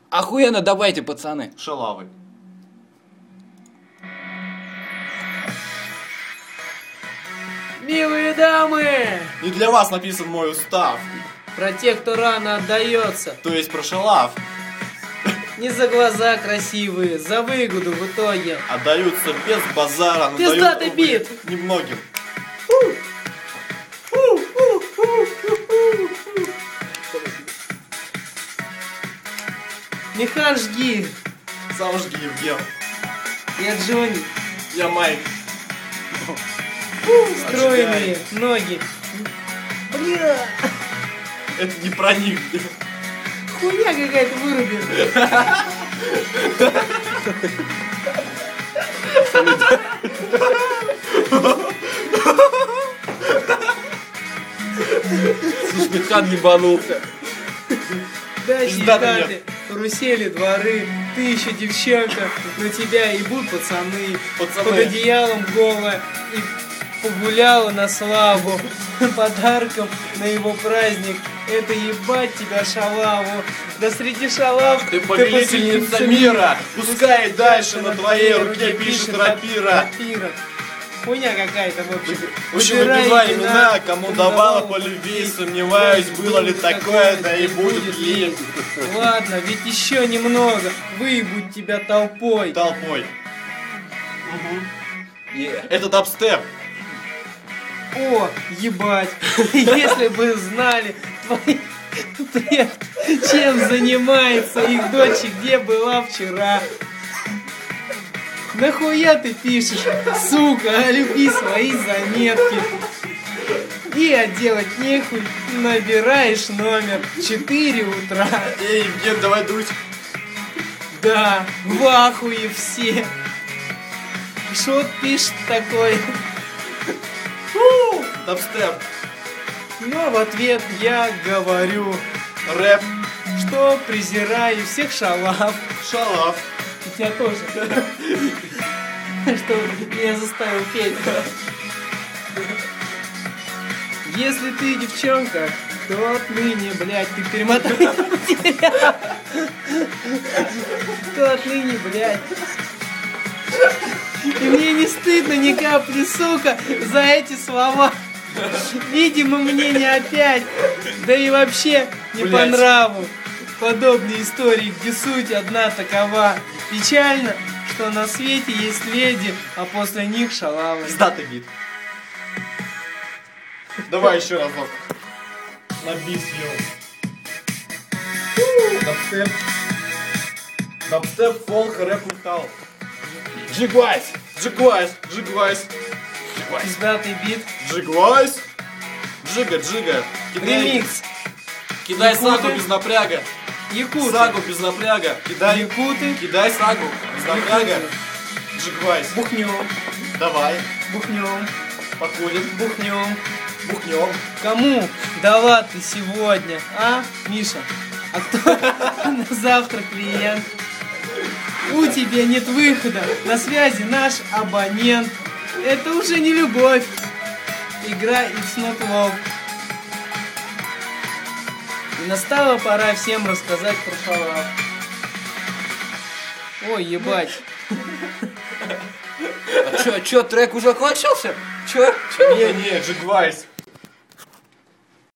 Охуенно, давайте, пацаны. Шалавы. Милые дамы! Не для вас написан мой устав. Про тех, кто рано отдается. То есть про шалав. Не за глаза красивые, за выгоду в итоге. Отдаются без базара, но Пиздатый дают бит! немногим. Механ жги! Сам жги, Евген. Я Джонни. Я Майк. Стройные ноги. Бля! Это не про них. Хуйня какая-то вырубит. Механ ебанулся. Дальше Пиздатый хаты, карусели, дворы, ты еще девчонка, на тебя ебут пацаны, под одеялом голая, и погуляла на славу, подарком на его праздник, это ебать тебя шалаву, да среди шалав Ты повелительница мира, пускай дальше на твоей руке пишет рапира. Хуйня какая-то, в общем. В общем, выбивай имена, кому давала по любви, сомневаюсь, было ли такое, да и будет ли. Ладно, ведь еще немного, выебут тебя толпой. Толпой. Это дабстеп. О, ебать, если бы знали твои предки, чем занимается их дочь и где была вчера. Нахуя ты пишешь, сука, а люби свои заметки. И делать нехуй, набираешь номер 4 утра. Эй, Евген, давай дуть. Да, в ахуе все. Что пишет такой? Дабстеп. Но в ответ я говорю, Рэп. что презираю всех шалав. Шалав. И тебя тоже. Что меня заставил петь. Если ты девчонка, то отныне, блядь, ты перемотай. То отныне, блядь. И мне не стыдно ни капли, сука, за эти слова. Видимо, мне не опять. Да и вообще не по нраву. Подобные истории, где суть одна такова. Печально, что на свете есть леди, а после них шалавы. Пиздатый бит. Давай еще разок. На бис Дабстеп. Дабстеп, фолк, рэп, металл. Джигвайс. Джигвайс. Джигвайс. Пиздатый бит. Джигвайс. Джига. Ремикс. Кидай Якуты. сагу без напряга. Якуты. Сагу без напряга. Кидай. Якуты. Кидай сагу без напряга. Джигвайс. Бухнем. Давай. Бухнем. Покурим. Бухнем. Бухнем. Кому дала ты сегодня, а, Миша? А кто на завтра клиент? У тебя нет выхода, на связи наш абонент. Это уже не любовь. Игра It's Not Love. И настала пора всем рассказать про шалав. Ой, ебать. А чё, трек уже кончился? Чё? Не, Джигвайс.